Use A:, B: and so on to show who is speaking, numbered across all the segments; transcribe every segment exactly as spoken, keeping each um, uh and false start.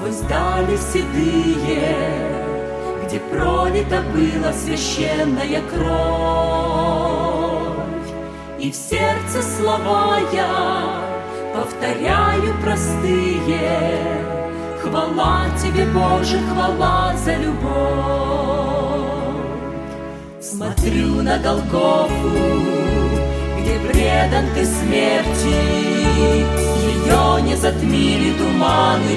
A: сквозь дали седые, где пролита была священная кровь. И в сердце слова я повторяю простые: хвала Тебе, Боже, хвала за любовь. Смотрю на Голгофу, где предан Ты смерти, ее не затмили туманы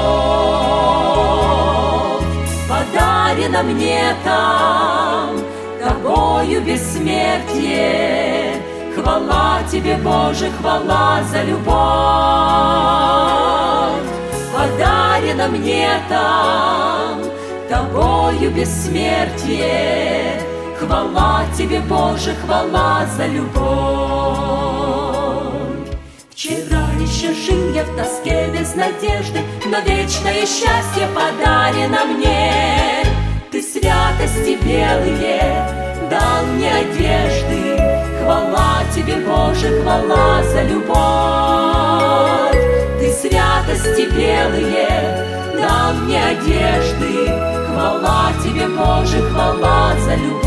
A: веков. Подарено мне там Тобою бессмертие. Хвала Тебе, Боже, хвала за любовь. Подарено мне там Тобою бессмертие. Хвала Тебе, Боже, хвала за любовь. Вчера еще жил я в тоске без надежды, но вечное счастье подарено мне. Ты святости белые дал мне одежды. Хвала Тебе, Боже, хвала за любовь. Ты святости белые дал мне одежды. Хвала Тебе, Боже, хвала за любовь.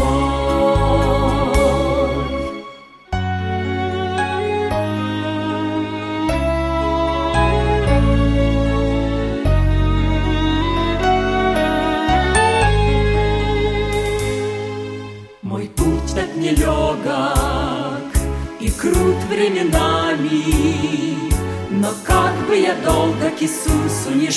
A: Мой путь так нелегок и крут временами, но как бы я долго к Иисусу не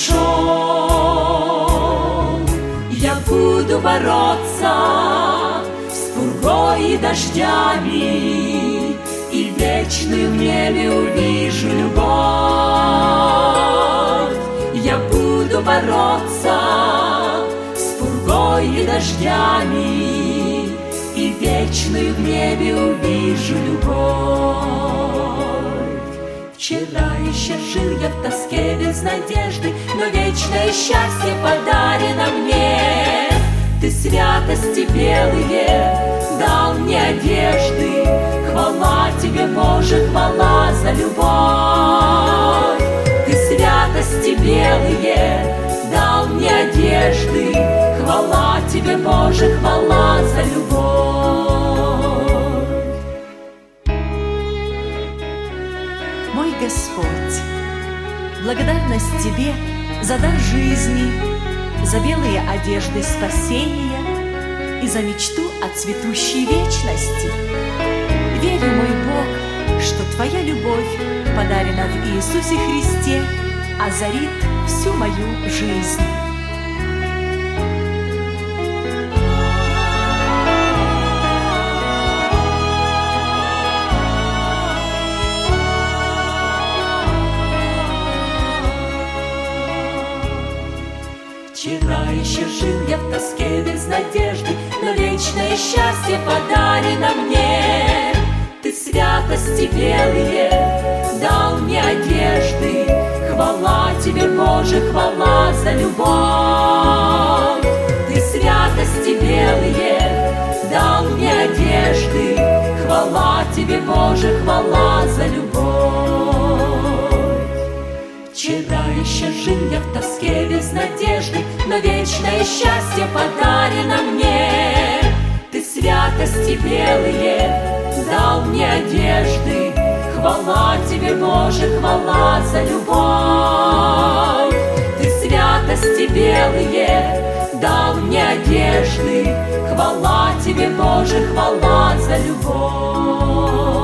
A: шел, я буду бороться с пургой и дождями, и вечную в небе увижу любовь. Я буду бороться с пургой и дождями, и вечную в небе увижу любовь. Вчера еще жил я в тоске без надежды, но вечное счастье подарено мне. Ты святости белые дал мне одежды. Хвала Тебе, Боже, хвала за любовь. Ты святости белые дал мне одежды. Хвала Тебе, Боже, хвала за любовь.
B: Мой Господь, благодарность Тебе за дар жизни, за белые одежды спасения и за мечту о цветущей вечности. Верю, мой Бог, что Твоя любовь, подарена в Иисусе Христе, озарит всю мою жизнь.
A: Вчера еще жил я в тоске без надежды, но вечное счастье подарено мне. Ты святости белые дал мне одежды. Хвала Тебе, Боже, хвала за любовь. Ты святости белые дал мне одежды. Хвала Тебе, Боже, хвала за любовь. Вчера еще жил я в тоске без надежды, но вечное счастье подарено мне. Ты святости белые дал мне одежды. Хвала Тебе, Боже, хвала за любовь. Ты святости белые дал мне одежды. Хвала Тебе, Боже, хвала за любовь.